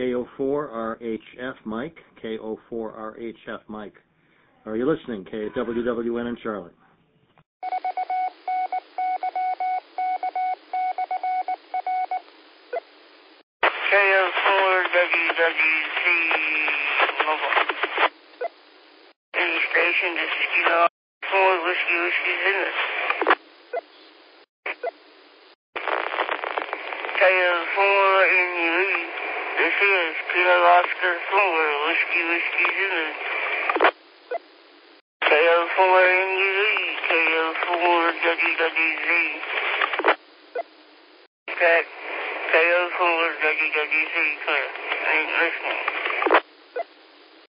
KO4RHF Mike. KO4RHF Mike. Are you listening? WWN in Charlotte. KO4WWC Mobile. Any station, this is Kilo 4 Whiskey Zimmer. KO4 in UE. This is Kilo Oscar 4 Whiskey Zimmer. KO4 in UE. KO4 WWZ. KO4 WWZ clear. I ain't listening.